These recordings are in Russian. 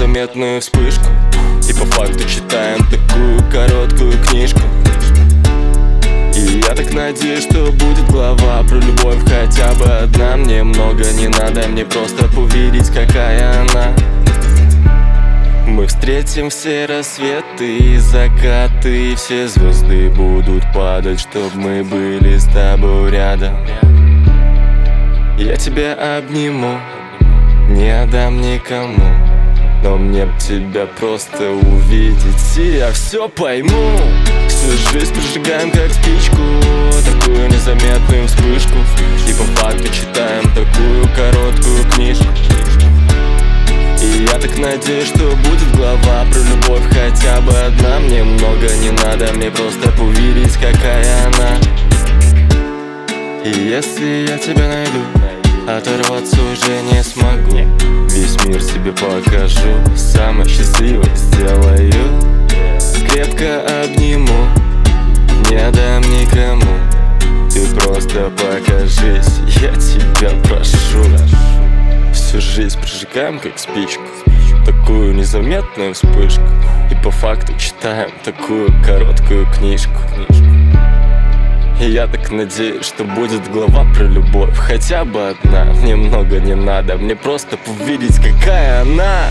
незаметную вспышку, и по факту читаем такую короткую книжку. И я так надеюсь, что будет глава про любовь хотя бы одна. Мне много не надо, мне просто увидеть, какая она. Мы встретим все рассветы и закаты, и все звезды будут падать, чтоб мы были с тобой рядом. Я тебя обниму, не отдам никому, но мне б тебя просто увидеть, и я все пойму. Всю жизнь прожигаем как спичку, такую незаметную вспышку, и по факту читаем такую короткую книжку. И я так надеюсь, что будет глава про любовь хотя бы одна. Мне много не надо, мне просто увидеть, какая она. И если я тебя найду, оторваться уже не смогу. Весь мир тебе покажу, самой счастливой сделаю. Крепко обниму, не дам никому. Ты просто покажись, я тебя прошу. Всю жизнь прожигаем как спичку, такую незаметную вспышку, и по факту читаем такую короткую книжку. И я так надеюсь, что будет глава про любовь хотя бы одна. Мне много не надо, мне просто увидеть, какая она.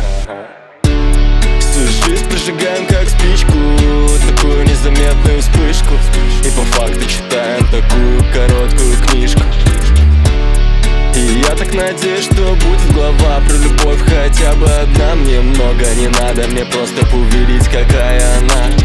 Всю жизнь прожигаем как спичку, такую незаметную вспышку, и по факту читаем такую короткую книжку. И я так надеюсь, что будет глава про любовь хотя бы одна. Мне много не надо, мне просто увидеть, какая она.